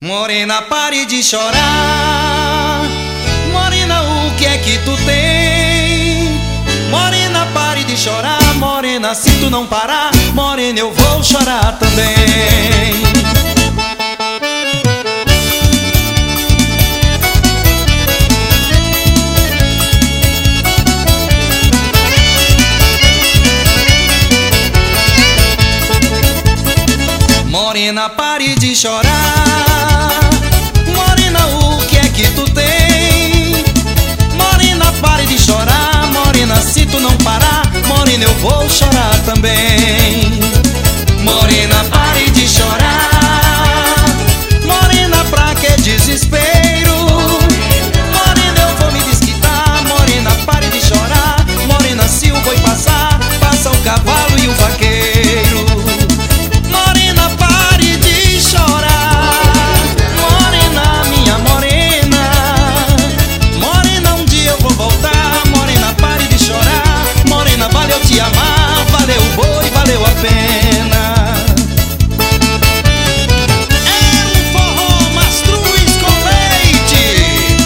Morena, pare de chorar. Morena, o que é que tu tem? Morena, pare de chorar. Morena, se tu não parar, morena, eu vou chorar também. Morena, pare de chorar. Morena, o que é que tu tem? Morena, pare de chorar. Morena, se tu não parar, morena, eu vou chorar também. Morena, pare de chorar. Morena, pra que desespero? Morena, eu vou me desquitar. Morena, pare de chorar. Morena, se o boi passar, passa o cavalo e o vaqueiro. Morena, pare de chorar. Morena, minha morena. Morena, um dia eu vou voltar. Morena, pare de chorar. Morena, valeu te amar. Valeu o boi, valeu a pena. É um forró mastruz com leite.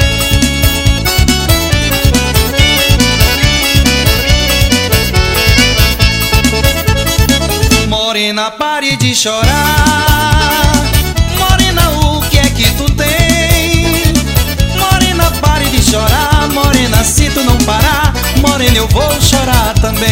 Morena, pare de chorar. Morena, o que é que tu tem? Morena, pare de chorar. Morena, se tu não parar, morena, eu vou chorar também.